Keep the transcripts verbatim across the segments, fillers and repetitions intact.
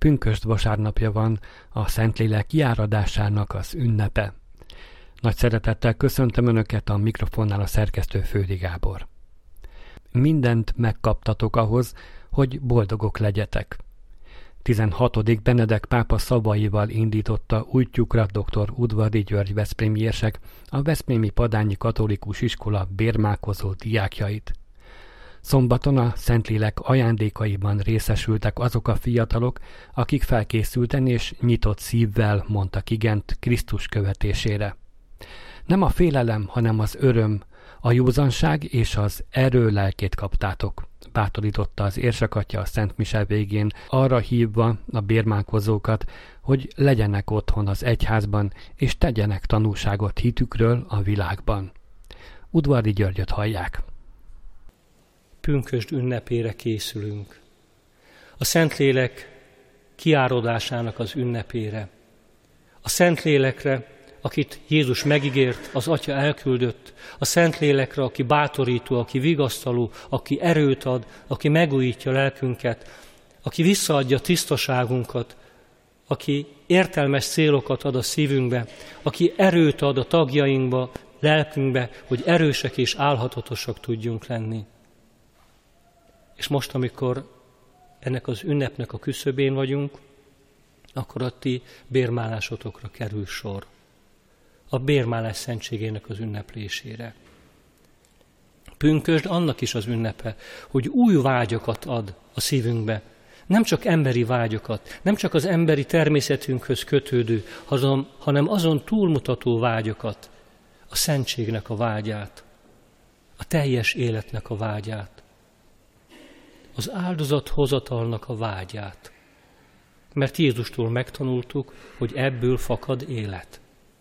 Pünkösd vasárnapja van, a Szentlélek kiáradásának az ünnepe. Nagy szeretettel köszöntöm Önöket, a mikrofonnál a szerkesztő Földi Gábor. Mindent megkaptatok ahhoz, hogy boldogok legyetek. tizenhatodik Benedek pápa szavaival indította útjukra dr. Udvari György veszprémi érsek a Veszprémi Padányi Katolikus Iskola bérmálkozó diákjait. Szombaton a Szentlélek ajándékaiban részesültek azok a fiatalok, akik felkészülten és nyitott szívvel mondtak igent Krisztus követésére. Nem a félelem, hanem az öröm, a józanság és az erő lelkét kaptátok, bátorította az érsekatya a Szent Mise végén, arra hívva a bérmálkozókat, hogy legyenek otthon az egyházban, és tegyenek tanúságot hitükről a világban. Udvari Györgyöt hallják. Pünkösd ünnepére készülünk. A Szentlélek kiáradásának az ünnepére. A Szentlélekre, akit Jézus megígért, az Atya elküldött, a Szentlélekre, aki bátorító, aki vigasztaló, aki erőt ad, aki megújítja lelkünket, aki visszaadja tisztaságunkat, aki értelmes célokat ad a szívünkbe, aki erőt ad a tagjainkba, lelkünkbe, hogy erősek és álhatatosak tudjunk lenni. És most, amikor ennek az ünnepnek a küszöbén vagyunk, akkor a ti bérmálásotokra kerül sor. A bérmálás szentségének az ünneplésére. Pünkösd annak is az ünnepe, hogy új vágyakat ad a szívünkbe. Nem csak emberi vágyakat, nem csak az emberi természetünkhöz kötődő, hanem azon túlmutató vágyakat, a szentségnek a vágyát, a teljes életnek a vágyát, az áldozathozatalnak a vágyát. Mert Jézustól megtanultuk, hogy ebből fakad élet.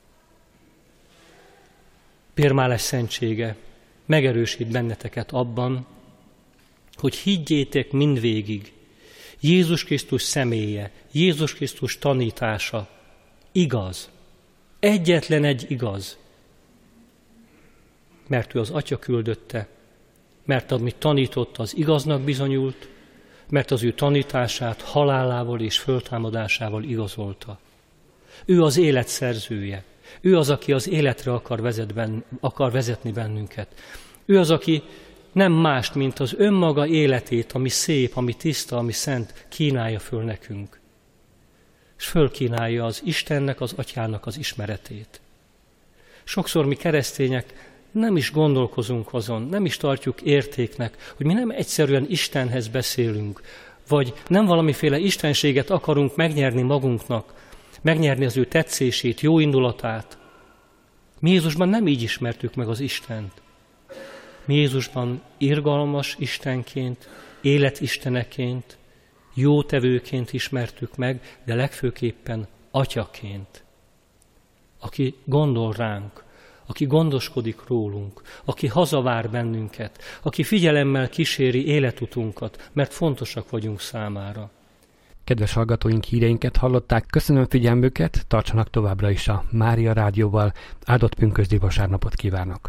Bérmálás szentsége megerősít benneteket abban, hogy higgyétek mindvégig, Jézus Krisztus személye, Jézus Krisztus tanítása igaz. Egyetlen egy igaz. Mert ő az Atya küldötte, mert amit tanított, az igaznak bizonyult, mert az ő tanítását halálával és föltámadásával igazolta. Ő az élet szerzője. Ő az, aki az életre akar, vezet ben, akar vezetni bennünket. Ő az, aki nem mást, mint az önmaga életét, ami szép, ami tiszta, ami szent, kínálja föl nekünk. És fölkínálja az Istennek, az Atyának az ismeretét. Sokszor mi keresztények nem is gondolkozunk azon, nem is tartjuk értéknek, hogy mi nem egyszerűen Istenhez beszélünk, vagy nem valamiféle istenséget akarunk megnyerni magunknak, megnyerni az ő tetszését, jó indulatát. Mi Jézusban nem így ismertük meg az Istent. Mi Jézusban irgalmas Istenként, életisteneként, jótevőként ismertük meg, de legfőképpen Atyaként, aki gondol ránk, aki gondoskodik rólunk, aki hazavár bennünket, aki figyelemmel kíséri életutunkat, mert fontosak vagyunk számára. Kedves hallgatóink, híreinket hallották, köszönöm figyelmüket, tartsanak továbbra is a Mária Rádióval, áldott pünkösdi vasárnapot kívánok!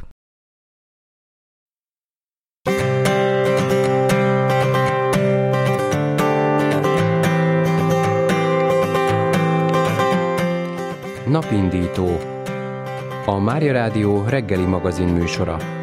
Napindító. A Mária Rádió reggeli magazin műsora.